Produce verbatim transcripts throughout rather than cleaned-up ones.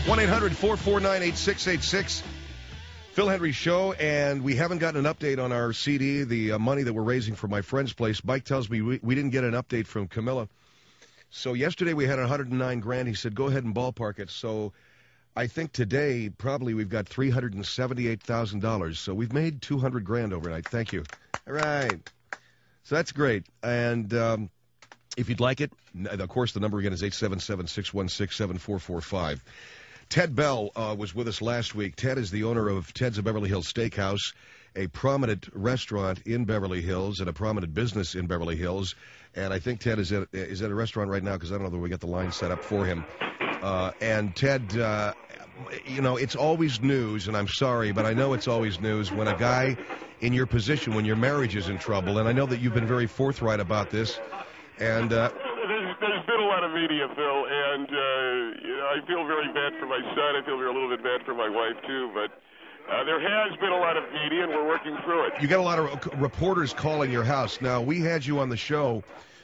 one eight hundred four four nine eight six eight six. Phil Hendrie Show, and we haven't gotten an update on our C D, the uh, money that we're raising for my friend's place. Mike tells me we, we didn't get an update from Camilla. So yesterday we had one hundred nine grand. He said, go ahead and ballpark it. So I think today probably we've got three hundred seventy-eight thousand dollars. So we've made two hundred grand overnight. Thank you. All right. So that's great. And um, if you'd like it, of course, the number again is eight seven seven, six one six, seven four four five. Ted Bell uh, was with us last week. Ted is the owner of Ted's of Beverly Hills Steakhouse, a prominent restaurant in Beverly Hills and a prominent business in Beverly Hills. And I think Ted is at, is at a restaurant right now because I don't know that we got the line set up for him. Uh, and Ted, uh, you know, it's always news, and I'm sorry, but I know it's always news when a guy in your position, when your marriage is in trouble, and I know that you've been very forthright about this. And uh, there's, there's been a lot of media, Phil, and uh, you know, I feel very bad for my son. I feel a little bit bad for my wife, too, but uh, there has been a lot of media, and we're working through it. You got a lot of reporters calling your house. Now, we had you on the show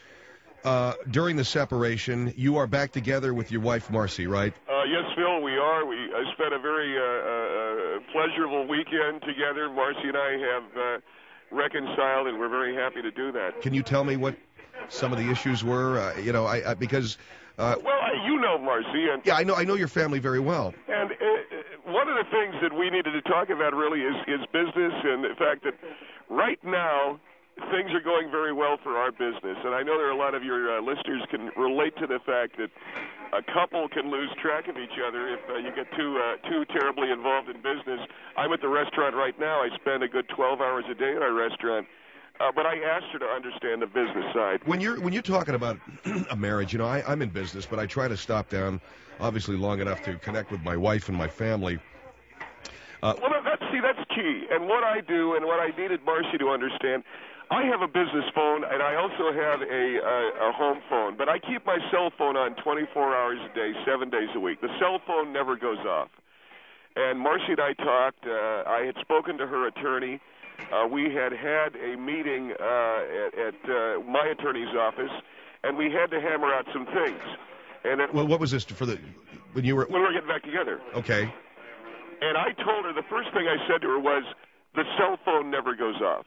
uh, during the separation. You are back together with your wife, Marcy, right? Uh, yes, Phil, we are. We I spent a very uh, uh, pleasurable weekend together. Marcy and I have uh, reconciled, and we're very happy to do that. Can you tell me what some of the issues were? Uh, you know, I, I because uh, well, I, you know Marcy, and yeah, I know I know your family very well. And uh, one of the things that we needed to talk about really is is business, and the fact that right now things are going very well for our business. And I know there are a lot of your uh, listeners can relate to the fact that a couple can lose track of each other if uh, you get too uh, too terribly involved in business. I'm at the restaurant right now. I spend a good twelve hours a day at our restaurant. Uh, but I asked her to understand the business side. When you're when you're talking about a marriage, you know, I, I'm in business, but I try to stop down, obviously, long enough to connect with my wife and my family. Uh, well, that's, see, that's key. And what I do, and what I needed Marcy to understand, I have a business phone, and I also have a, a, a home phone. But I keep my cell phone on twenty-four hours a day, seven days a week. The cell phone never goes off. And Marcy and I talked. Uh, I had spoken to her attorney. Uh, we had had a meeting uh, at, at uh, my attorney's office, and we had to hammer out some things. And it, well, what was this for the when you were when we were getting back together? Okay. And I told her the first thing I said to her was, "The cell phone never goes off."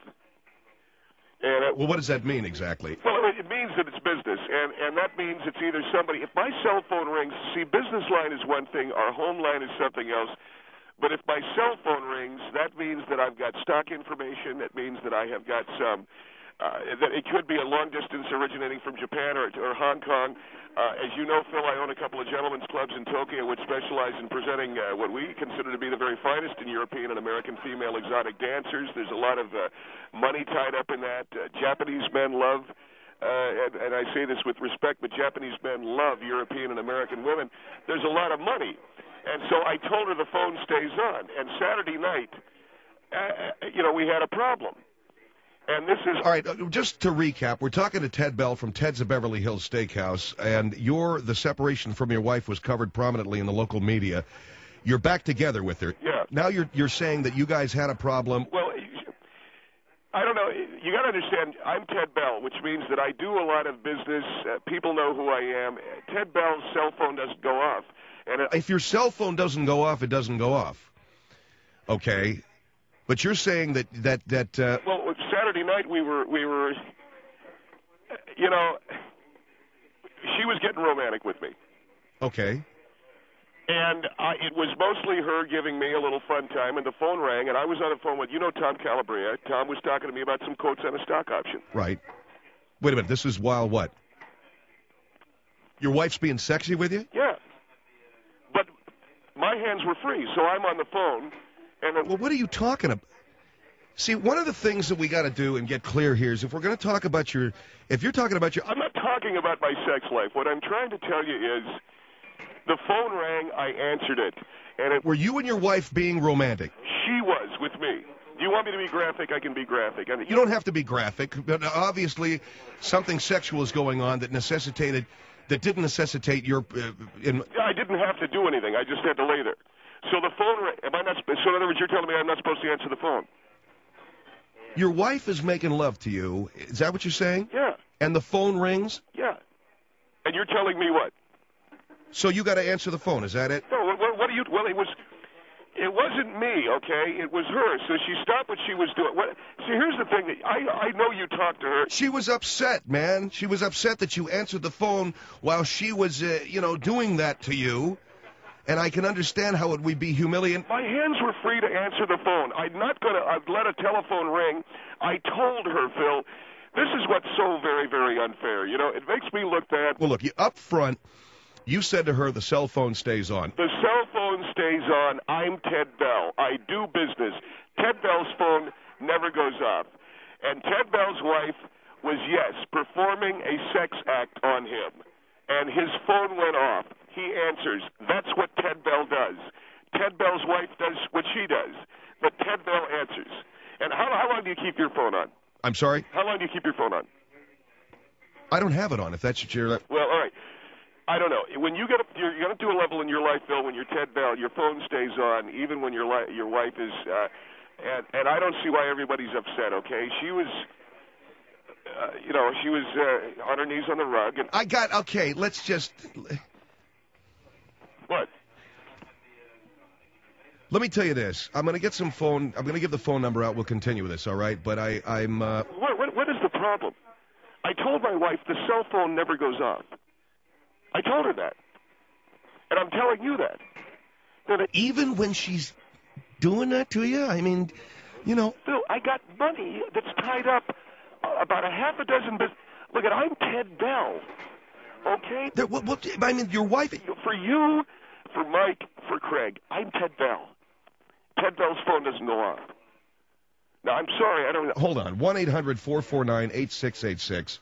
And it, well, what does that mean exactly? Well, it means that it's business, and and that means it's either somebody. If my cell phone rings, see, business line is one thing, our home line is something else. But if my cell phone rings, that means that I've got stock information. That means that I have got some, uh, that it could be a long distance originating from Japan or, or Hong Kong. Uh, as you know, Phil, I own a couple of gentlemen's clubs in Tokyo which specialize in presenting uh, what we consider to be the very finest in European and American female exotic dancers. There's a lot of uh, money tied up in that. Uh, Japanese men love, uh, and, and I say this with respect, but Japanese men love European and American women. There's a lot of money. And so I told her the phone stays on. And Saturday night, uh, you know, we had a problem. And this is... All right, just to recap, we're talking to Ted Bell from Ted's of Beverly Hills Steakhouse, and your the separation from your wife was covered prominently in the local media. You're back together with her. Yeah. Now you're you're saying that you guys had a problem. Well, I don't know. You got to understand, I'm Ted Bell, which means that I do a lot of business. Uh, people know who I am. Ted Bell's cell phone doesn't go off. And it, if your cell phone doesn't go off, it doesn't go off. Okay, but you're saying that that that. Uh, well, Saturday night we were we were, you know, she was getting romantic with me. Okay. And I, it was mostly her giving me a little fun time, and the phone rang, and I was on the phone with, you know, Tom Calabria. Tom was talking to me about some quotes on a stock option. Right. Wait a minute. This is while what? Your wife's being sexy with you? Yeah. But my hands were free, so I'm on the phone. And then, well, what are you talking about? See, one of the things that we got to do and get clear here is if we're going to talk about your, if you're talking about your... I'm not talking about my sex life. What I'm trying to tell you is the phone rang, I answered it. And it, were you and your wife being romantic? She was with me. Do you want me to be graphic? I can be graphic. I mean, you don't have to be graphic, but obviously something sexual is going on that necessitated... that didn't necessitate your... Uh, in... I didn't have to do anything. I just had to lay there. So the phone... Am I not... So in other words, you're telling me I'm not supposed to answer the phone? Your wife is making love to you. Is that what you're saying? Yeah. And the phone rings? Yeah. And you're telling me what? So you got to answer the phone. Is that it? No, what, what what do you? Well, it was. It wasn't me, okay? It was her. So she stopped what she was doing. What, see, here's the thing. I I know you talked to her. She was upset, man. She was upset that you answered the phone while she was, uh, you know, doing that to you. And I can understand how it would be humiliating. My hands were free to answer the phone. I'm not going to I'd let a telephone ring. I told her, Phil, this is what's so very, very unfair. You know, it makes me look bad. Well, look, you, up front, you said to her the cell phone stays on. The cell phone stays on. I'm Ted Bell. I do business. Ted Bell's phone never goes off. And Ted Bell's wife was, yes, performing a sex act on him. And his phone went off. He answers. That's what Ted Bell does. Ted Bell's wife does what she does. But Ted Bell answers. And how, how long do you keep your phone on? I'm sorry? How long do you keep your phone on? I don't have it on, if that's what you're... Well, all right. I don't know. When you get up, you're, you're going to do a level in your life, Bill. When you're Ted Bell, your phone stays on, even when your li- your wife is. Uh, and and I don't see why everybody's upset. Okay, she was, uh, you know, she was uh, on her knees on the rug. And I got okay. Let's just. What? Let me tell you this. I'm going to get some phone. I'm going to give the phone number out. We'll continue with this, all right? But I, I'm. Uh... What, what what is the problem? I told my wife the cell phone never goes off. I told her that. And I'm telling you that. that it, Even when she's doing that to you? I mean, you know. Phil, I got money that's tied up uh, about a half a dozen business. Look, at I'm Ted Bell. Okay? There, what, what, I mean, your wife. For you, for Mike, for Craig, I'm Ted Bell. Ted Bell's phone doesn't go off. Now, I'm sorry, I don't know. Hold on. one eight hundred four four nine eight six eight six.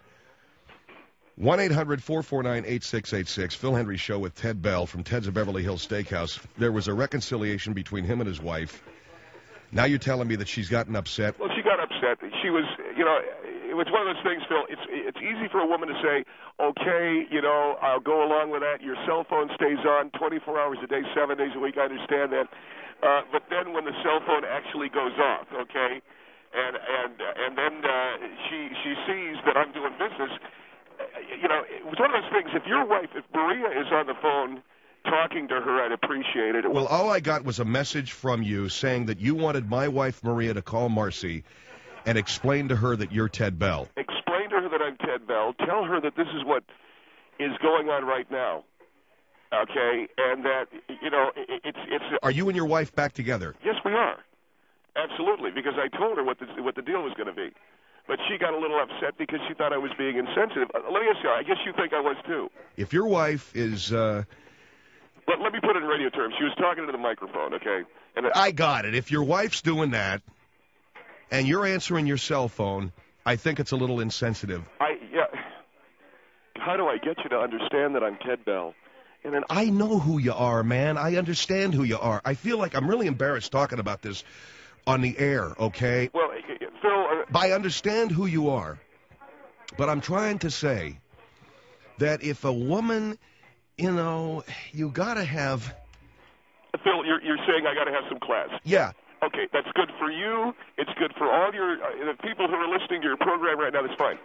one eight hundred four four nine eight six eight six. Phil Hendrie Show with Ted Bell from Ted's of Beverly Hills Steakhouse. There was a reconciliation between him and his wife. Now you're telling me that she's gotten upset. Well, she got upset. She was, you know, it was one of those things, Phil. It's it's easy for a woman to say, okay, you know, I'll go along with that. Your cell phone stays on twenty-four hours a day, seven days a week. I understand that. Uh, but then when the cell phone actually goes off, okay, and and and then uh, she she sees that I'm doing business. You know, it was one of those things. If your wife, if Maria is on the phone talking to her, I'd appreciate it. Well, all I got was a message from you saying that you wanted my wife Maria to call Marcy and explain to her that you're Ted Bell. Explain to her that I'm Ted Bell. Tell her that this is what is going on right now. Okay, and that, you know, it, it's it's. Are you and your wife back together? Yes, we are. Absolutely, because I told her what the what the deal was going to be. But she got a little upset because she thought I was being insensitive. Uh, let me ask you, I guess you think I was too. If your wife is... Uh... Let, let me put it in radio terms. She was talking to the microphone, okay? And I got it. If your wife's doing that and you're answering your cell phone, I think it's a little insensitive. I yeah. How do I get you to understand that I'm Ted Bell? And then I know who you are, man. I understand who you are. I feel like I'm really embarrassed talking about this on the air, okay? Well, Phil... Uh, I understand who you are, but I'm trying to say that if a woman, you know, you got to have... Phil, you're, you're saying I got to have some class. Yeah. Okay, that's good for you. It's good for all your uh, the people who are listening to your program right now. That's fine.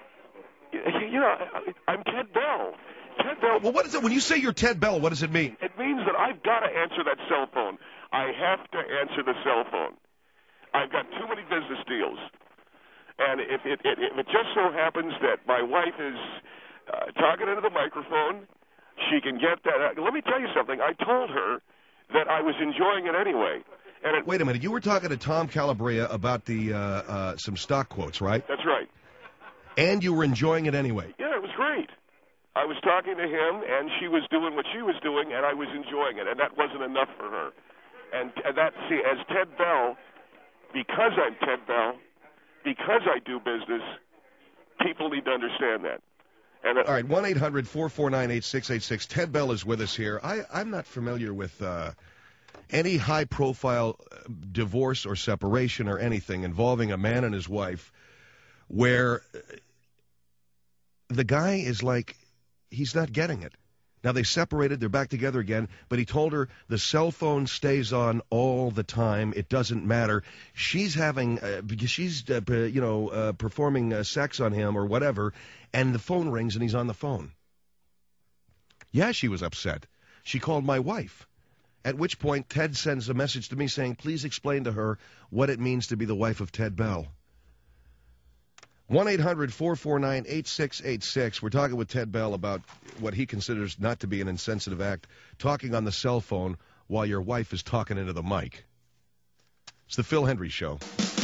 You know, I'm Ted Bell. Ted Bell. Well, what is it? When you say you're Ted Bell, what does it mean? It means that I've got to answer that cell phone. I have to answer the cell phone. I've got too many business deals. And if it, it, if it just so happens that my wife is uh, talking into the microphone, she can get that. Uh, let me tell you something. I told her that I was enjoying it anyway. And it, Wait a minute. You were talking to Tom Calabria about the uh, uh, some stock quotes, right? That's right. And you were enjoying it anyway. Yeah, it was great. I was talking to him, and she was doing what she was doing, and I was enjoying it, and that wasn't enough for her. And, and that, see, as Ted Bell, because I'm Ted Bell, because I do business, people need to understand that. And that, all right, one eight hundred four four nine eight six eight six. Ted Bell is with us here. I, I'm not familiar with uh, any high-profile divorce or separation or anything involving a man and his wife where the guy is like, he's not getting it. Now, they separated, they're back together again, but he told her the cell phone stays on all the time. It doesn't matter. She's having, uh, because she's, uh, you know, uh, performing uh, sex on him or whatever, and the phone rings and he's on the phone. Yeah, she was upset. She called my wife, At which point, Ted sends a message to me saying, please explain to her what it means to be the wife of Ted Bell. one eight hundred four four nine eight six eight six. We're talking with Ted Bell about what he considers not to be an insensitive act, talking on the cell phone while your wife is talking into the mic. It's the Phil Hendry Show.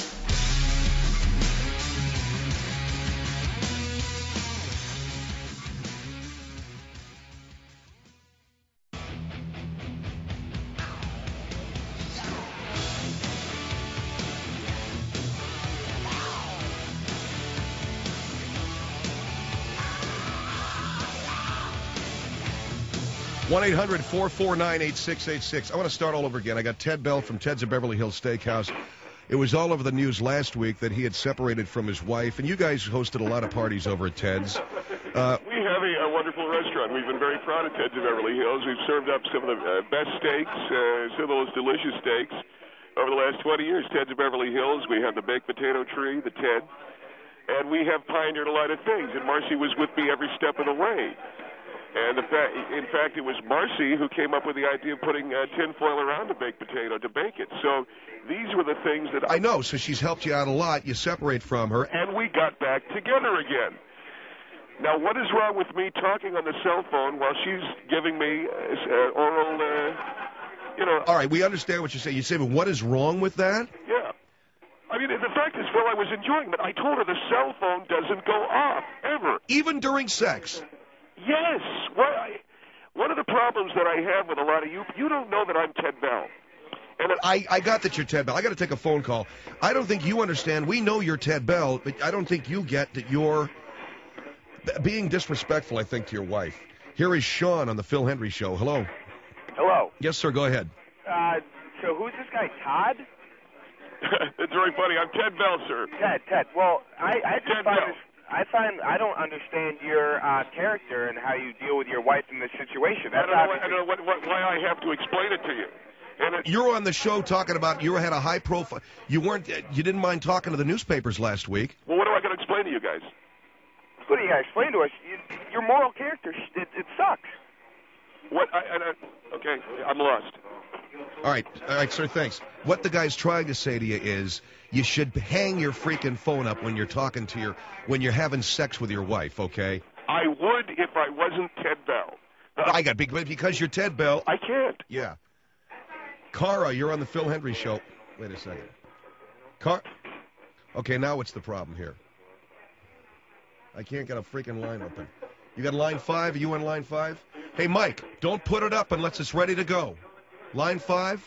one eight hundred four four nine eight six eight six. I want to start all over again. I got Ted Bell from Ted's of Beverly Hills Steakhouse. It was all over the news last week that he had separated from his wife, and you guys hosted a lot of parties over at Ted's. Uh, we have a, a wonderful restaurant. We've been very proud of Ted's of Beverly Hills. We've served up some of the uh, best steaks, uh, some of those delicious steaks over the last twenty years. Ted's of Beverly Hills, we have the baked potato tree, the Ted, and we have pioneered a lot of things, and Marcy was with me every step of the way. And in fact, in fact, it was Marcy who came up with the idea of putting uh, tinfoil around a baked potato to bake it. So these were the things that I... I know, so she's helped you out a lot. You separate from her. And we got back together again. Now, what is wrong with me talking on the cell phone while she's giving me uh, oral, uh, you know... All right, we understand what you're saying. You say, but what is wrong with that? Yeah. I mean, the fact is, Phil, I was enjoying it. I told her the cell phone doesn't go off, ever. Even during sex? Yes. What I, one of the problems that I have with a lot of you, you don't know that I'm Ted Bell. And I, I got that you're Ted Bell. I got to take a phone call. I don't think you understand. We know you're Ted Bell, but I don't think you get that you're being disrespectful, I think, to your wife. Here is Sean on the Phil Hendry Show. Hello. Hello. Yes, sir. Go ahead. Uh, so who's this guy, Todd? It's very funny. I'm Ted Bell, sir. Ted, Ted. Well, I, I just Ted find Bell. this... I find I don't understand your uh, character and how you deal with your wife in this situation. That's I don't know, I don't know what, what, why I have to explain it to you. And it, You're on the show talking about you had a high profile. You weren't. You didn't mind talking to the newspapers last week. Well, what do I got to explain to you guys? What do you guys explain to us? You, your moral character, it, it sucks. What? I, I, I, okay, I'm lost. All right, all right, sir. Thanks. What the guy's trying to say to you is, you should hang your freaking phone up when you're talking to your, when you're having sex with your wife. Okay? I would if I wasn't Ted Bell. Uh, I got because you're Ted Bell. I can't. Yeah. Cara, you're on the Phil Hendry Show. Wait a second. Car. Okay, now what's the problem here? I can't get a freaking line open. You got line five? Are you on line five? Hey, Mike, don't put it up unless it's ready to go. Line five?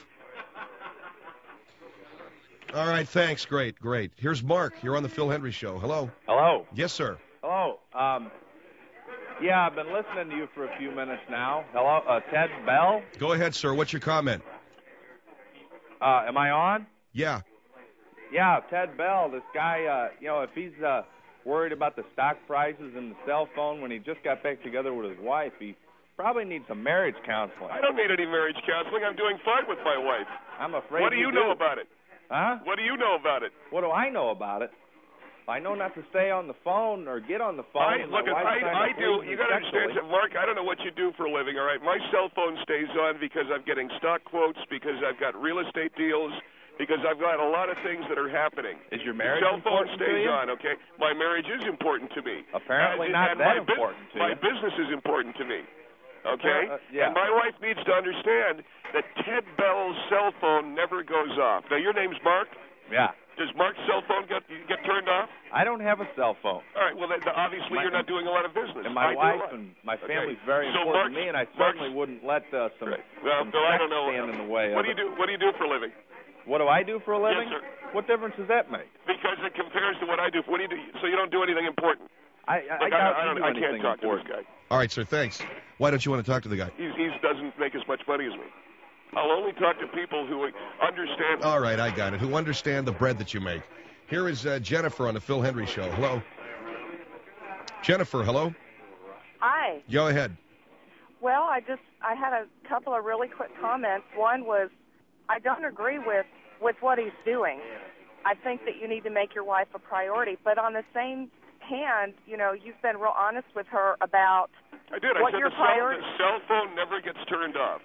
All right, thanks. Great, great. Here's Mark. You're on the Phil Hendry Show. Hello. Hello. Yes, sir. Hello. Um, yeah, I've been listening to you for a few minutes now. Hello, uh, Ted Bell. Go ahead, sir. What's your comment? Uh, am I on? Yeah. Yeah, Ted Bell. This guy, uh, you know, if he's uh, worried about the stock prices and the cell phone when he just got back together with his wife, he probably needs some marriage counseling. I don't need any marriage counseling. I'm doing fine with my wife. I'm afraid. What do you, you know do. about it? Huh? What do you know about it? What do I know about it? I know not to stay on the phone or get on the phone. I, and my look, wife's I, trying to I do. please You me got to understand, sexually. Mark. I don't know what you do for a living. All right, my cell phone stays on because I'm getting stock quotes, because I've got real estate deals, because I've got a lot of things that are happening. Is your marriage cell phone important stays to you? on? Okay, my marriage is important to me. Apparently and, not and that my bu- important to My you. business is important to me. Okay, Uh, uh, yeah. and my wife needs to understand that Ted Bell's cell phone never goes off. Now, your name's Mark. Yeah. Does Mark's cell phone get get turned off? I don't have a cell phone. All right. Well, then, obviously My- you're not doing a lot of business. And my I do a wife lot. and my Okay. family's very So important Mark's- to me, and I Mark's- certainly wouldn't let uh, some, Right. Well, some Bill, I sex don't know. stand in the way What of do you it. do? What do you do for a living? What do I do for a living? Yes, sir. What difference does that make? Because it compares to what I do. What do you do? So you don't do anything important. I, I, Look, I I, doubt I, you don't, do I anything can't talk important. to this guy. All right, sir. Thanks. Why don't you want to talk to the guy? He's, he doesn't make as much money as me. I'll only talk to people who understand. All right, I got it. Who understand the bread that you make. Here is uh, Jennifer on the Phil Hendry Show. Hello. Jennifer, hello. Hi. Go ahead. Well, I just I had a couple of really quick comments. One was I don't agree with with what he's doing. I think that you need to make your wife a priority, but on the same hand, you know, you've been real honest with her about I did. I what said your the cell, priority. the cell phone never gets turned off.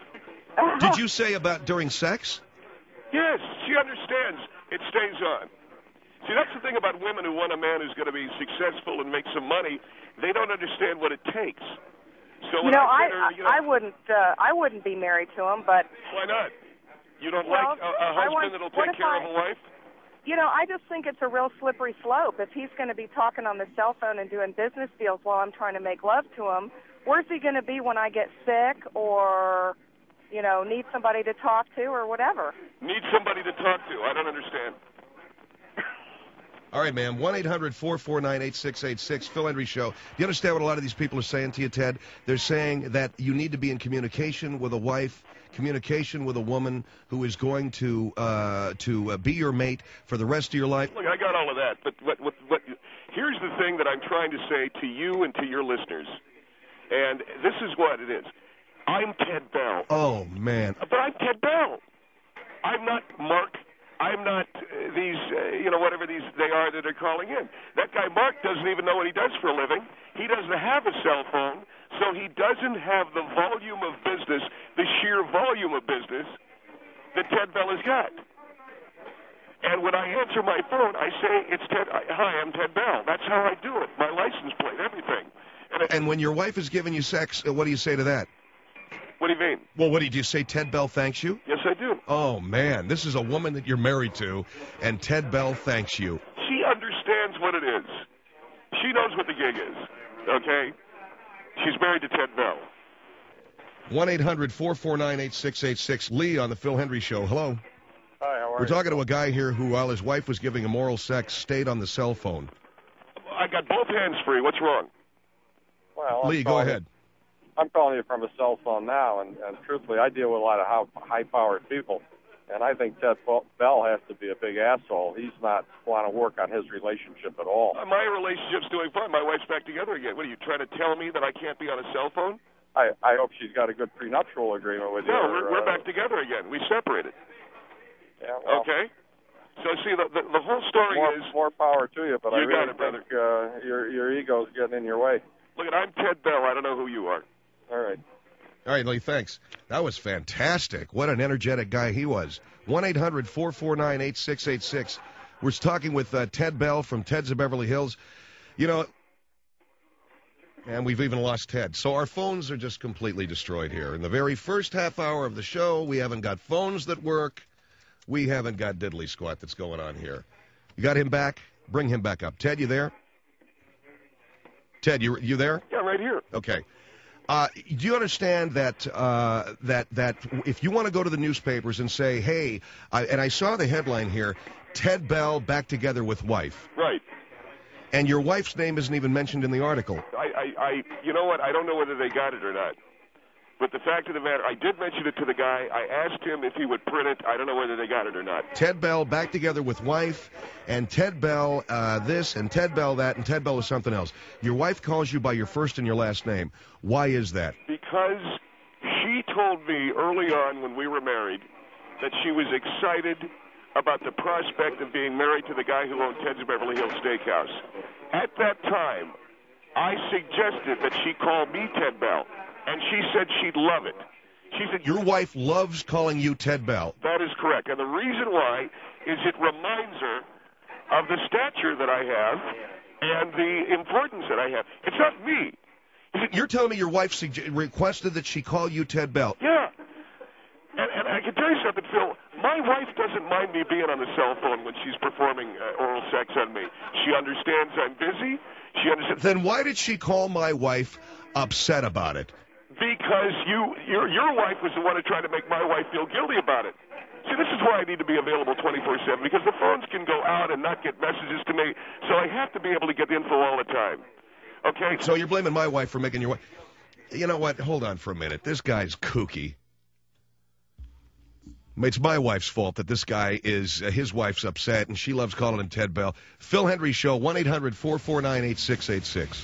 Did you say about during sex? Yes, she understands. It stays on. See, that's the thing about women who want a man who's going to be successful and make some money. They don't understand what it takes. So You know, I, I her, you know, I wouldn't uh, I wouldn't be married to him, but why not? You don't Well, like a, a I husband want- that'll what take if care I- of a wife? you know, I just think it's a real slippery slope. If he's going to be talking on the cell phone and doing business deals while I'm trying to make love to him, where's he going to be when I get sick or, you know, need somebody to talk to or whatever? Need somebody to talk to. I don't understand. All right, ma'am. one eight hundred four four nine eight six eight six, Phil Hendry Show. Do you understand what a lot of these people are saying to you, Ted? They're saying that you need to be in communication with a wife, communication with a woman who is going to uh, to uh, be your mate for the rest of your life. Look, I got all of that, but what, what, what, here's the thing that I'm trying to say to you and to your listeners, and this is what it is. I'm Ted Bell. Oh, man. But I'm Ted Bell. I'm not Mark. I'm not uh, these, uh, you know, whatever these they are that are calling in. That guy Mark doesn't even know what he does for a living. He doesn't have a cell phone, so he doesn't have the volume of business, the sheer volume of business that Ted Bell has got. And when I answer my phone, I say, it's Ted. Hi, I'm Ted Bell. That's how I do it. My license plate, everything. And, it, And when your wife is giving you sex, uh, what do you say to that? what do you mean? Well, what did you say? Ted Bell thanks you? Yes, I do. Oh, man. This is a woman that you're married to, and Ted Bell thanks you. She understands what it is. She knows what the gig is, okay? She's married to Ted Bell. one eight hundred four four nine eight six eight six. Lee on the Phil Hendry Show. Hello. Hi, how are We're you? talking to a guy here who, while his wife was giving him oral sex, stayed on the cell phone. I got both hands free. What's wrong? Well, I'm Lee, go calling- ahead. I'm calling you from a cell phone now, and, and truthfully, I deal with a lot of high- high-powered people, and I think Ted Bell has to be a big asshole. He's not want to work on his relationship at all. Uh, my relationship's doing fine. My wife's back together again. What are you trying to tell me that I can't be on a cell phone? I, I hope she's got a good prenuptial agreement with you. No, or, we're, we're uh, back together again. We separated. Yeah, well, Okay? So, see, the, the, the whole story more, is, more power to you, but I You got really it, brother. think uh, your your ego's getting in your way. look, I'm Ted Bell. I don't know who you are. All right. All right, Lee, thanks. That was fantastic. What an energetic guy he was. one eight hundred four four nine eight six eight six. We're talking with uh, Ted Bell from Ted's of Beverly Hills. You know, and we've even lost Ted. So our phones are just completely destroyed here. In the very first half hour of the show, we haven't got phones that work. We haven't got diddly squat that's going on here. You got him back? Bring him back up. Ted, you there? Ted, you you there? Yeah, right here. Okay. Uh, do you understand that uh, that that if you want to go to the newspapers and say, hey, I, and I saw the headline here, Ted Bell back together with wife, Right. and your wife's name isn't even mentioned in the article. I, I, I, you know what? I don't know whether they got it or not. But the fact of the matter, I did mention it to the guy. I asked him if he would print it. I don't know whether they got it or not. Ted Bell back together with wife, and Ted Bell uh, this, and Ted Bell that, and Ted Bell is something else. Your wife calls you by your first and your last name. Why is that? Because she told me early on when we were married that she was excited about the prospect of being married to the guy who owned Ted's Beverly Hills Steakhouse. At that time, I suggested that she call me Ted Bell, and she said she'd love it. She said, Your wife loves calling you Ted Bell. that is correct. And the reason why is it reminds her of the stature that I have and the importance that I have. It's not me. You're telling me your wife sugge- requested that she call you Ted Bell. Yeah. And, and I can tell you something, Phil. My wife doesn't mind me being on the cell phone when she's performing uh, oral sex on me. She understands I'm busy. She understands. Then why did she call my wife upset about it? Because you, your, your wife was the one who tried to make my wife feel guilty about it. See, this is why I need to be available twenty-four seven, because the phones can go out and not get messages to me, so I have to be able to get info all the time. Okay? So you're blaming my wife for making your wife... You know what? Hold on for a minute. This guy's kooky. It's my wife's fault that this guy is, uh, his wife's upset, and she loves calling him Ted Bell. Phil Hendry Show, one eight hundred four four nine eight six eight six.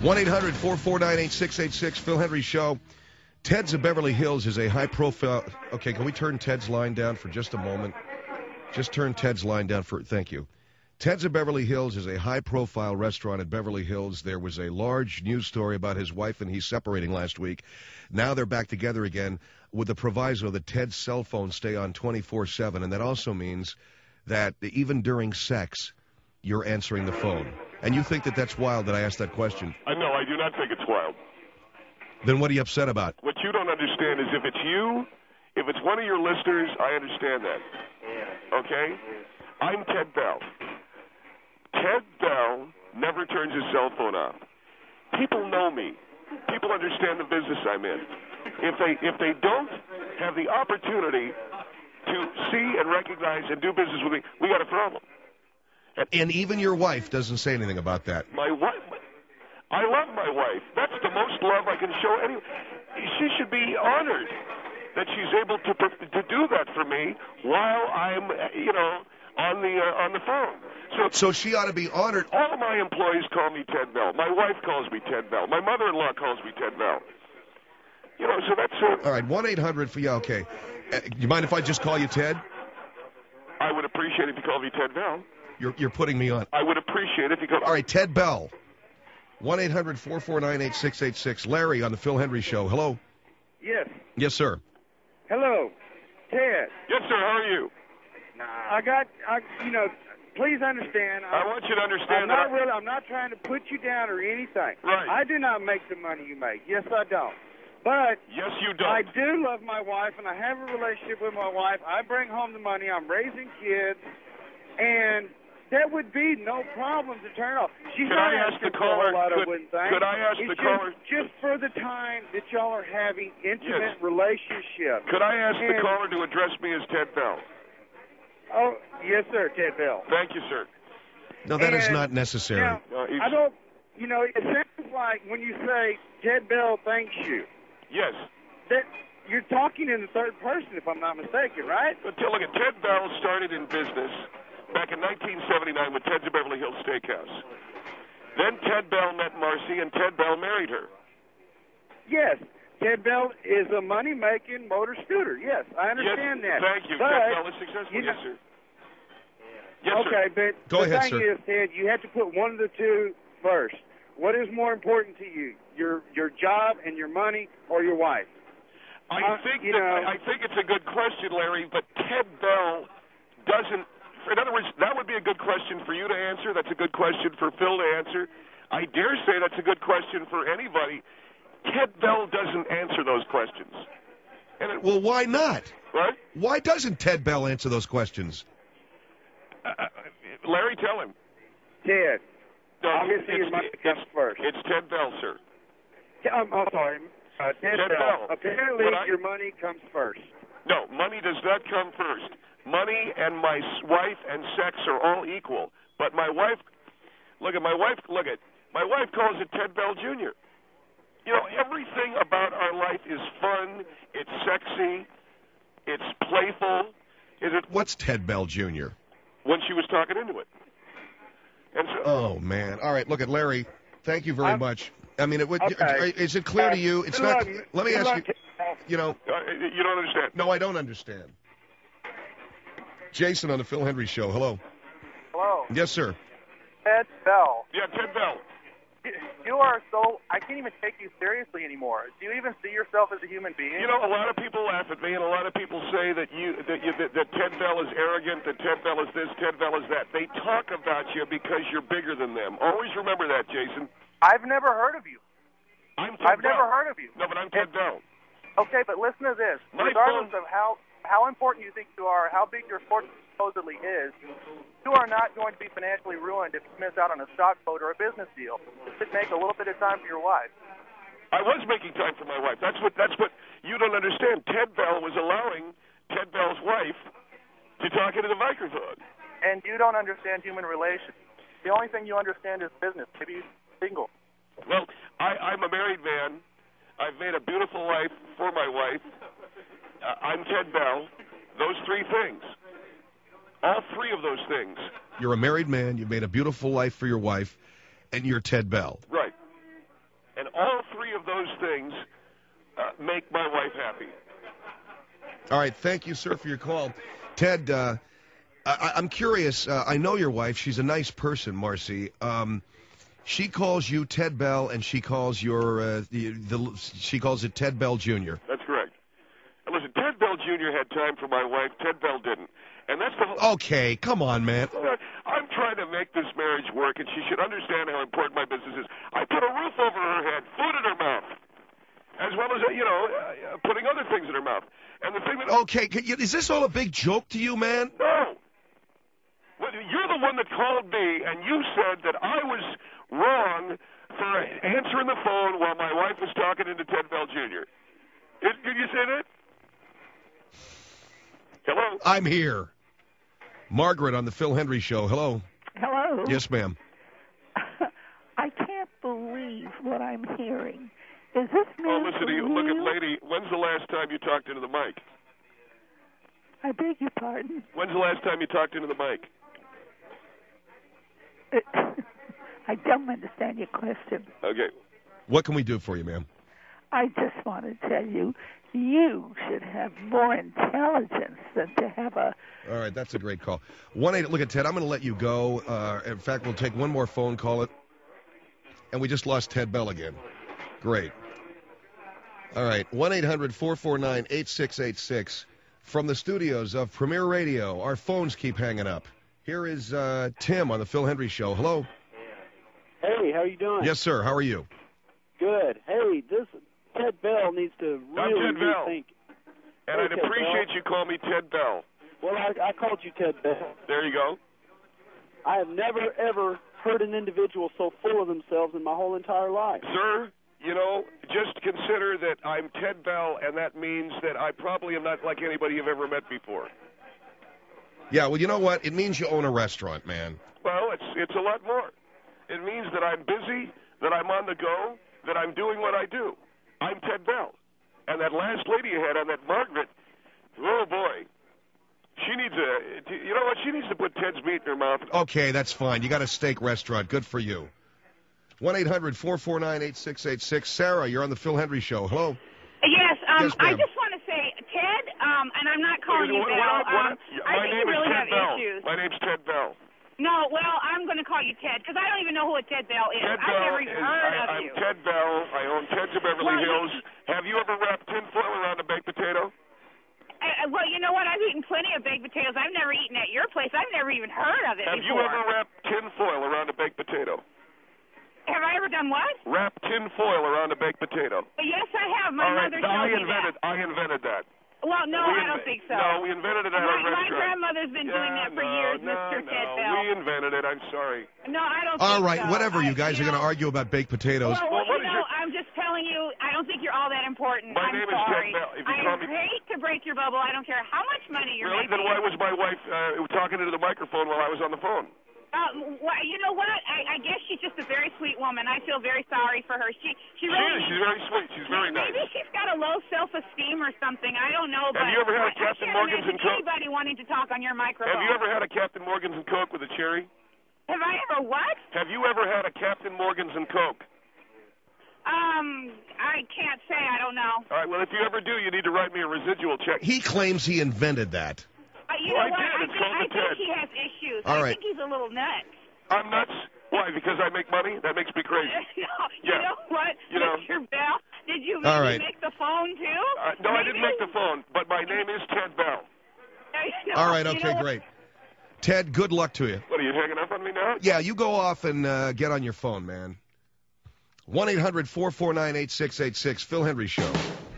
one eight hundred four four nine eight six eight six, Phil Hendry Show. Ted's of Beverly Hills is a high-profile... Okay, can we turn Ted's line down for just a moment? Just turn Ted's line down for... Thank you. Ted's of Beverly Hills is a high-profile restaurant in Beverly Hills. There was a large news story about his wife and he's separating last week. Now they're back together again with the proviso that Ted's cell phones stay on twenty-four seven, and that also means that even during sex, you're answering the phone. And you think that that's wild that I asked that question. I know, I do not think it's wild. Then what are you upset about? What you don't understand is if it's you, if it's one of your listeners, I understand that. Okay? I'm Ted Bell. Ted Bell never turns his cell phone off. People know me. People understand the business I'm in. If they if they don't have the opportunity to see and recognize and do business with me, we got a problem. And, and even your wife doesn't say anything about that. My wife, I love my wife. That's the most love I can show anyone. She should be honored that she's able to to do that for me while I'm, you know, on the uh, on the phone. So, so she ought to be honored. All of my employees call me Ted Bell. My wife calls me Ted Bell. My mother-in-law calls me Ted Bell. You know, so that's it. All right, one eight hundred for you. Okay. Uh, you mind if I just call you Ted? I would appreciate it if you called me Ted Bell. You're you're putting me on. I would appreciate it if you called. All right, Ted Bell. one eight hundred four four nine eight six eight six. Larry on the Phil Hendry Show. Hello. Yes. Yes, sir. Hello, Ted. Yes, sir. How are you? I got, I, you know, please understand. I, I want you to understand I'm that. not I, really. I'm not trying to put you down or anything. Right. I do not make the money you make. Yes, I don't. But yes, you don't. I do love my wife, and I have a relationship with my wife. I bring home the money. I'm raising kids, and there would be no problem to turn off. She's could not I ask asking the for a caller? whole lot Could, of wouldn't think. could I ask it's the just, caller? Just for the time that y'all are having intimate yes. relationship. Could I ask and, the caller to address me as Ted Bell? Oh, yes, sir, Ted Bell. Thank you, sir. No, that and is not necessary. Now, no, I don't, you know, it sounds like when you say Ted Bell thanks you. Yes. That you're talking in the third person, if I'm not mistaken, right? But look at Ted Bell started in business back in nineteen seventy-nine with Ted's of Beverly Hills Steakhouse. Then Ted Bell met Marcy, and Ted Bell married her. Yes. Ted Bell is a money-making motor scooter. Yes, I understand yes, that. Thank you. But, Ted Bell is successful. You know, yes, sir. Yes, okay, sir. but Go the ahead, thing sir. is, Ted, you have to put one of the two first. What is more important to you, your your job and your money, or your wife? I uh, think you that, know, I think it's a good question, Larry, but Ted Bell doesn't. In other words, that would be a good question for you to answer. That's a good question for Phil to answer. I dare say that's a good question for anybody. Ted Bell doesn't answer those questions. And it, well, why not? What? Why doesn't Ted Bell answer those questions? Uh, Larry, tell him. Ted. No, Obviously, it's, your money it's, comes first. It's Ted Bell, sir. I'm, I'm sorry. Uh, Ted, Ted Bell. Bell. Apparently, I, your money comes first. No, money does not come first. Money and my wife and sex are all equal. But my wife, look at my wife, look at, my wife calls it Ted Bell Junior You know, everything about our life is fun, it's sexy, it's playful. Is it? What's Ted Bell Junior? When she was talking into it. And so, oh, man. All right, look at Larry. Thank you very I'm, much. I mean, it would, okay. is it clear uh, to you? It's not. Let me ask you, you know. Uh, you don't understand. No, I don't understand. Jason on the Phil Hendry Show. Hello. Hello. Yes, sir. Ted Bell. Yeah, Ted Bell. You are so, I can't even take you seriously anymore. Do you even see yourself as a human being? You know, a lot of people laugh at me, and a lot of people say that you that, you, that, that Ted Bell is arrogant, that Ted Bell is this, Ted Bell is that. They talk about you because you're bigger than them. Always remember that, Jason. I've never heard of you. I'm Ted I've Bell. never heard of you. No, but I'm Ted Bell. Okay, but listen to this. My Regardless phone... of how, how important you think you are, how big your fortune supposedly is, you are not going to be financially ruined if you miss out on a stock vote or a business deal. Just make a little bit of time for your wife. I was making time for my wife. That's what that's what you don't understand. Ted Bell was allowing Ted Bell's wife to talk into the microphone. And you don't understand human relations. The only thing you understand is business. Maybe you're single. Well, I, I'm a married man. I've made a beautiful life for my wife. Uh, I'm Ted Bell. Those three things. All three of those things. You're a married man. You've made a beautiful life for your wife, and you're Ted Bell. Right. those things uh, make my wife happy. All right, thank you, sir, for your call. Ted, uh, I, I'm curious. Uh, I know your wife. She's a nice person, Marcy. Um, she calls you Ted Bell, and she calls your uh, the, the she calls it Ted Bell Junior That's correct. And listen, Ted Bell Junior had time for my wife. Ted Bell didn't. And that's the whole... Okay, come on, man. I'm trying to make this marriage work, and she should understand how important my business is. I put a roof over her head, food in her mouth, as well as, you know, uh, putting other things in her mouth. And the thing that... Okay, is this all a big joke to you, man? No. Well, you're the one that called me, and you said that I was wrong for answering the phone while my wife was talking into Ted Bell Junior Did, did you say that? Hello? I'm here. Margaret on the Phil Hendry Show. Hello. Hello. Yes, ma'am. I can't believe what I'm hearing. Is this man Oh, listen to you. for Look at real? lady. When's the last time you talked into the mic? I beg your pardon? When's the last time you talked into the mic? I don't understand your question. Okay. What can we do for you, ma'am? I just want to tell you, you should have more intelligence than to have a... All right, that's a great call. one eight. Look at Ted. I'm going to let you go. Uh, in fact, we'll take one more phone call. It, and we just lost Ted Bell again. Great. All right, one eight hundred four four nine eight six eight six from the studios of Premier Radio. Our phones keep hanging up. Here is uh, Tim on the Phil Hendry Show. Hello. Hey, how you doing? Yes, sir. How are you? Good. Hey, this Ted Bell needs to really I'm Ted Bell. rethink. And Hey, I'd Ted appreciate Bell. you call me Ted Bell. Well, I, I called you Ted Bell. There you go. I have never, ever heard an individual so full of themselves in my whole entire life. Sir, you know, just consider that I'm Ted Bell, and that means that I probably am not like anybody you've ever met before. Yeah, well, you know what? It means you own a restaurant, man. Well, it's it's a lot more. It means that I'm busy, that I'm on the go, that I'm doing what I do. I'm Ted Bell. And that last lady you had on that Margaret, oh, boy. She needs a, you know what? She needs to put Ted's meat in her mouth. Okay, that's fine. You got a steak restaurant. Good for you. one eight hundred four four nine eight six eight six. Sarah, you're on the Phil Hendry Show. Hello. Yes, um, Yes, I ma'am. just want to say, Ted, um, and I'm not calling you What- Bell. what- what- Um, my I think name you is really Ted have Bell. issues. My name's Ted Bell. No, well, I'm going to call you Ted because I don't even know who a Ted Bell is. Ted I've Bell never is, even heard I, of I'm you. Ted Bell. I own Ted's of Beverly Well, you- Hills. Have you ever wrapped tinfoil around a baked potato? Uh, well, you know what? I've eaten plenty of baked potatoes. I've never eaten at your place. I've never even heard of it Have you before. ever wrapped tinfoil around a baked potato? Have I ever done what? Wrap tinfoil around a baked potato. Yes, I have. My All right, mother I showed me invented. that. I invented that. Well, no, We I don't inve- think so. No, we invented it at my, our my restaurant. grandmother's been doing Yeah, that for no, years, no, Mister no. Ted Bell. We invented it. I'm sorry. No, I don't All think right, so. whatever. I, You guys you are going to know, argue about baked potatoes. Well, Well, well, what you is know, your- I'm just telling you, I don't think you're all that important. My I'm name is Ted sorry. Bell. If you I call me- hate to break your bubble. I don't care how much money you're Really? making. Then why was my wife uh, talking into the microphone while I was on the phone? Uh, why, you know what? I, I guess she's just a very sweet woman. I feel very sorry for her. She She she really is. She's very sweet. She's very nice. maybe she's got a low self-esteem or something. I don't know. But Have you ever had a I, Captain I can't Morgan's imagine and Coke? anybody wanting to talk on your microphone. Have you ever had a Captain Morgan's and Coke with a cherry? Have I ever what? Have you ever had a Captain Morgan's and Coke? Um, I can't say. I don't know. All right. Well, if you ever do, you need to write me a residual check. He claims he invented that. Uh, you Well, I know what? did. I It's think, called I the think Ted. he has issues. All I right. think he's a little nuts. I'm nuts. Why? Because I make money? That makes me crazy. no, Yeah. You know what, You know. Mister Bell? Did you maybe All right. make the phone too? Uh, no, I didn't Maybe? make the phone, but my name is Ted Bell. No, All right, you okay, know what? great. Ted, good luck to you. What, are you hanging up on me now? Yeah, you go off and uh, get on your phone, man. one eight hundred four four nine eight six eight six, Phil Hendry Show.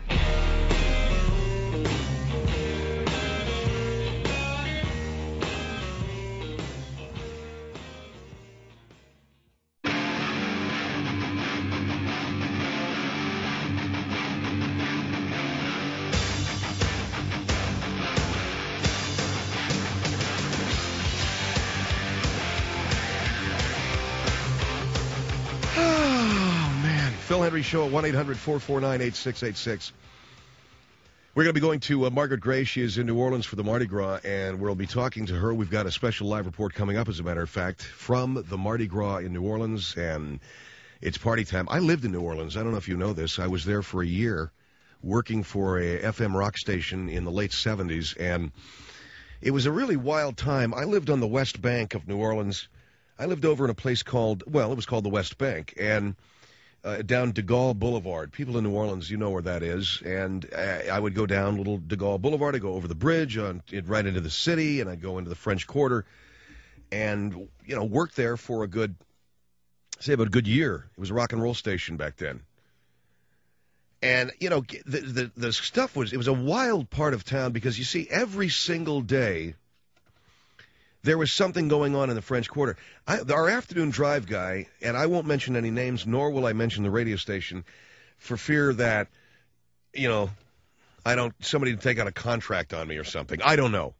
Oh, man. Phil Hendry Show at one eight hundred four four nine eight six eight six. We're going to be going to uh, Margaret Gray. She is in New Orleans for the Mardi Gras, and we'll be talking to her. We've got a special live report coming up, as a matter of fact, from the Mardi Gras in New Orleans. And It's party time. I lived in New Orleans. I don't know if you know this. I was there for a year working for a F M rock station in the late seventies, and it was a really wild time. I lived on the West Bank of New Orleans. I lived over in a place called, well, it was called the West Bank, and uh, down De Gaulle Boulevard. People in New Orleans, you know where that is. And I, I would go down little De Gaulle Boulevard. I'd go over the bridge, on, right into the city, and I'd go into the French Quarter and, you know, work there for a good, say about a good year. It was a rock and roll station back then. And, you know, the, the, the stuff was, it was a wild part of town because, you see, every single day there was something going on in the French Quarter. I, our afternoon drive guy, and I won't mention any names, nor will I mention the radio station, for fear that, you know, I don't, somebody to take out a contract on me or something. I don't know.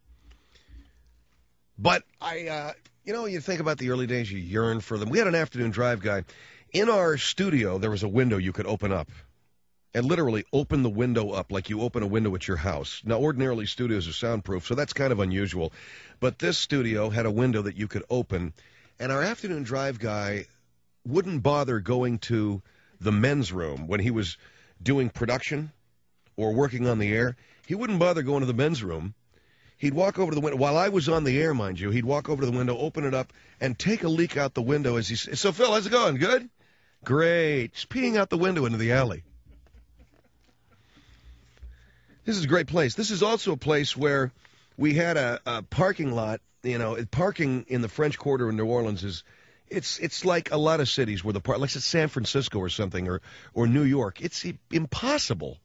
But I, uh, you know, you think about the early days, you yearn for them. We had an afternoon drive guy. In our studio, there was a window you could open up. And literally open the window up like you open a window at your house. Now, ordinarily, studios are soundproof, so that's kind of unusual. But this studio had a window that you could open, and our afternoon drive guy wouldn't bother going to the men's room when he was doing production or working on the air. He wouldn't bother going to the men's room. He'd walk over to the window. While I was on the air, mind you, he'd walk over to the window, open it up, and take a leak out the window as he said, "So, Phil, how's it going? Good? Great." Just peeing out the window into the alley. This is a great place. This is also a place where we had a, a parking lot. You know, parking in the French Quarter in New Orleans is, it's it's like a lot of cities where the park, like it's San Francisco or something, or or New York. It's impossible.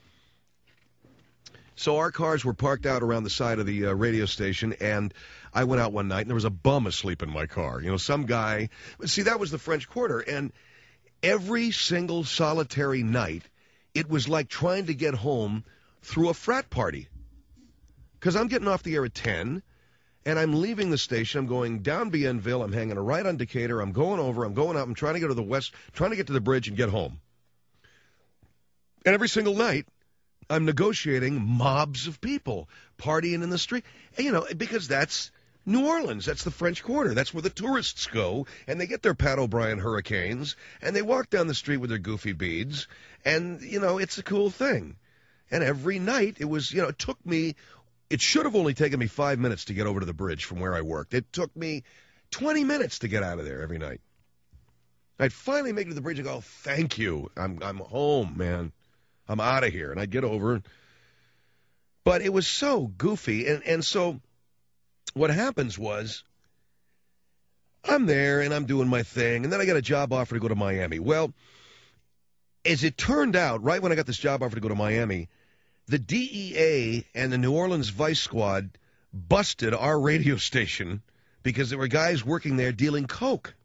So our cars were parked out around the side of the uh, radio station, and I went out one night, and there was a bum asleep in my car. You know, some guy. See, that was the French Quarter, and every single solitary night, it was like trying to get home through a frat party. Because I'm getting off the air at ten, and I'm leaving the station. I'm going down Bienville. I'm hanging a right on Decatur. I'm going over. I'm going up. I'm trying to go to the west, trying to get to the bridge and get home. And every single night, I'm negotiating mobs of people partying in the street. And, you know, because that's New Orleans. That's the French Quarter. That's where the tourists go, and they get their Pat O'Brien Hurricanes, and they walk down the street with their goofy beads, and, you know, it's a cool thing. And every night, it was, you know, it took me, it should have only taken me five minutes to get over to the bridge from where I worked. It took me twenty minutes to get out of there every night. I'd finally make it to the bridge and go, "Thank you. I'm I'm home, man. I'm out of here." And I'd get over. But it was so goofy. And, and so what happens was I'm there and I'm doing my thing. And then I got a job offer to go to Miami. Well, as it turned out, right when I got this job offer to go to Miami, the D E A and the New Orleans Vice Squad busted our radio station because there were guys working there dealing coke.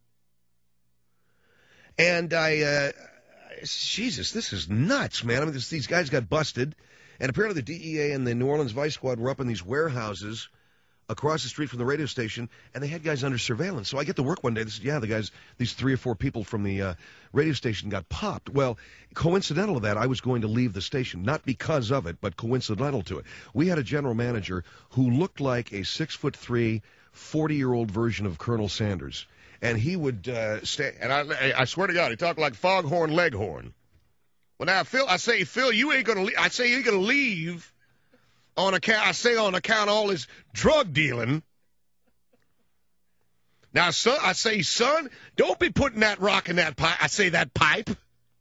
And I, uh, Jesus, this is nuts, man. I mean, this, these guys got busted, and apparently the D E A and the New Orleans Vice Squad were up in these warehouses across the street from the radio station, and they had guys under surveillance. So I get to work one day. This is, yeah, the guys, these three or four people from the uh, radio station got popped. Well, coincidental to that, I was going to leave the station, not because of it, but coincidental to it. We had a general manager who looked like a six foot three, forty-year-old version of Colonel Sanders. And he would uh, stay, and I, I swear to God, he talked like Foghorn Leghorn. Well, now, Phil, I say, Phil, you ain't going to leave. I say, you ain't going to leave. On account, I say on account of all his drug dealing. Now, son, I say, son, don't be putting that rock in that pipe. I say that pipe.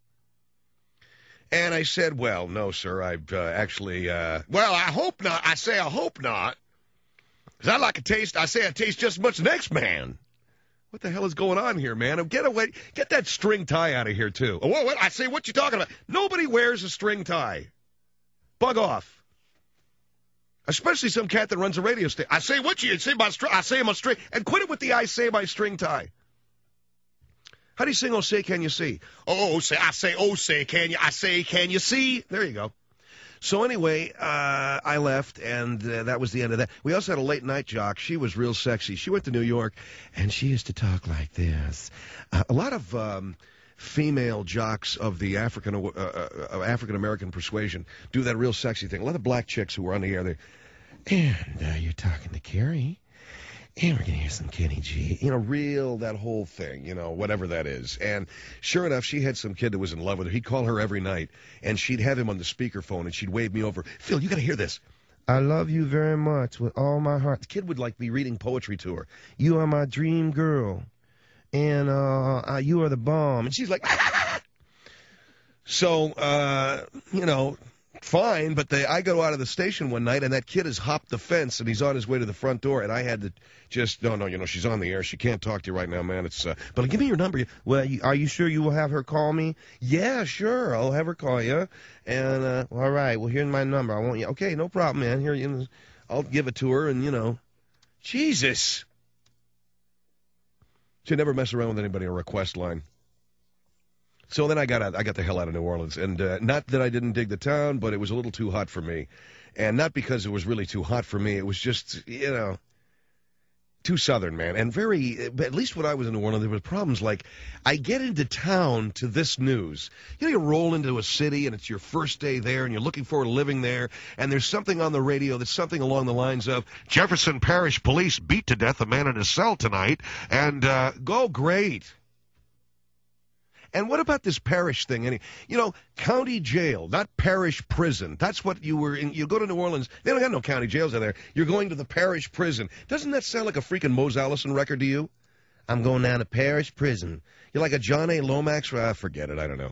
And I said, well, no, sir, I've uh, actually, uh, well, I hope not. I say, I hope not. Because I like to taste, I say I taste just as much as the next man. What the hell is going on here, man? Get away, get that string tie out of here, too. What, what? I say, what you talking about? Nobody wears a string tie. Bug off. Especially some cat that runs a radio station. I say what you say about string. I say I'm a string. And quit it with the I say my string tie. How do you sing, "Oh, say, can you see"? Oh, say, I say, oh, say, can you? I say, can you see? There you go. So anyway, uh, I left, and uh, that was the end of that. We also had a late night jock. She was real sexy. She went to New York, and she used to talk like this. Uh, a lot of um, female jocks of the African uh, uh, African American persuasion do that real sexy thing. A lot of black chicks who were on the air, they, and uh, you're talking to Carrie, And we're going to hear some Kenny G. You know, real, that whole thing, you know, whatever that is. And sure enough, she had some kid that was in love with her. He'd call her every night, and she'd have him on the speakerphone, and she'd wave me over. Phil, you got to hear this. I love you very much with all my heart. The kid would, like, be reading poetry to her. You are my dream girl, and uh, uh, you are the bomb. And she's like, ah! So, uh, you know... Fine, but they, I go out of the station one night, and that kid has hopped the fence, and he's on his way to the front door, and I had to just, no, no, you know, she's on the air. She can't talk to you right now, man. It's, uh, but give me your number. Well, you, are you sure you will have her call me? Yeah, sure. I'll have her call you. And, uh, all right, well, here's my number. I want you. Okay, no problem, man. Here, you know, I'll give it to her, and, you know, Jesus. She'd never mess around with anybody on a request line. So then I got out, I got the hell out of New Orleans, and uh, not that I didn't dig the town, but it was a little too hot for me, and not because it was really too hot for me. It was just, you know, too southern, man, and very. But at least when I was in New Orleans, there was problems like I get into town to this news. You know, you roll into a city, and it's your first day there, and you're looking forward to living there, and there's something on the radio that's something along the lines of Jefferson Parish Police beat to death a man in his cell tonight, and uh, go great. And what about this parish thing? Any, you know, county jail, not parish prison. That's what you were in. You go to New Orleans, they don't got no county jails in there. You're going to the parish prison. Doesn't that sound like a freaking Mose Allison record to you? I'm going down to parish prison. You're like a John A. Lomax? Ah, forget it. I don't know.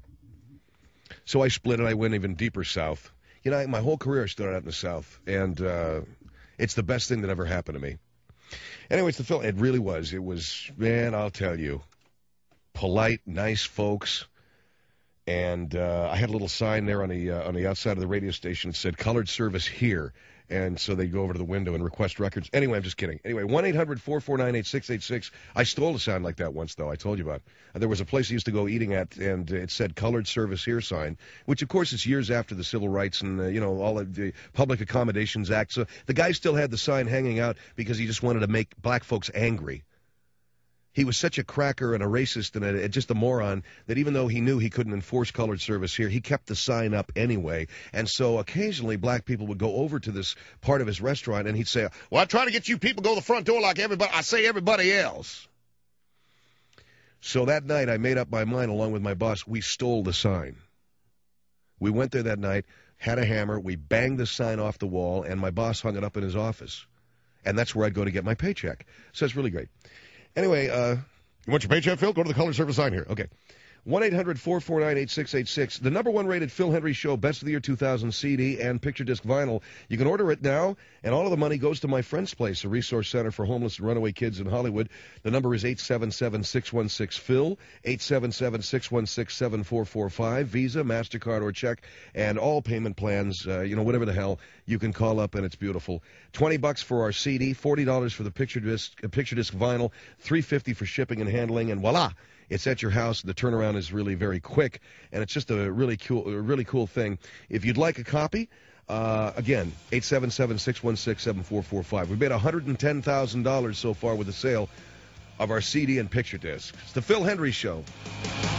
So I split and I went even deeper south. You know, my whole career started out in the south, and uh, it's the best thing that ever happened to me. Anyways, the film, it really was. It was, man, I'll tell you. Polite, nice folks, and uh, I had a little sign there on the uh, on the outside of the radio station that said "Colored Service Here," and so they go over to the window and request records. Anyway, I'm just kidding. Anyway, one eight hundred four four nine eight six eight six. I stole a sign like that once, though. I told you about. Uh, there was a place I used to go eating at, and it said "Colored Service Here" sign, which of course is years after the Civil Rights and uh, you know all of the Public Accommodations Act. So the guy still had the sign hanging out because he just wanted to make black folks angry. He was such a cracker and a racist and a, just a moron that even though he knew he couldn't enforce colored service here, he kept the sign up anyway. And so occasionally black people would go over to this part of his restaurant and he'd say, well, I try to get you people to go to the front door like everybody. I say everybody else. So that night I made up my mind along with my boss. We stole the sign. We went there that night, had a hammer. We banged the sign off the wall, and my boss hung it up in his office. And that's where I'd go to get my paycheck. So it's really great. Anyway, uh, you want your paycheck, Phil? Go to the Color Service sign here. Okay. one eight hundred four four nine eight six eight six. The number one rated Phil Hendrie Show Best of the Year two thousand C D and picture disc vinyl. You can order it now, and all of the money goes to my friend's place, a resource center for homeless and runaway kids in Hollywood. The number is eight seven seven, six one six, Phil, eight seven seven, six one six, seven four four five, Visa, MasterCard, or check, and all payment plans, uh, you know, whatever the hell, you can call up, and it's beautiful. twenty bucks for our C D, forty dollars for the picture disc, uh, picture disc vinyl, three fifty for shipping and handling, and voila! It's at your house. The turnaround is really very quick, and it's just a really cool, a really cool thing. If you'd like a copy, uh, again, eight seven seven, six one six, seven four four five. We've made one hundred ten thousand dollars so far with the sale of our C D and picture disc. It's the Phil Hendrie Show.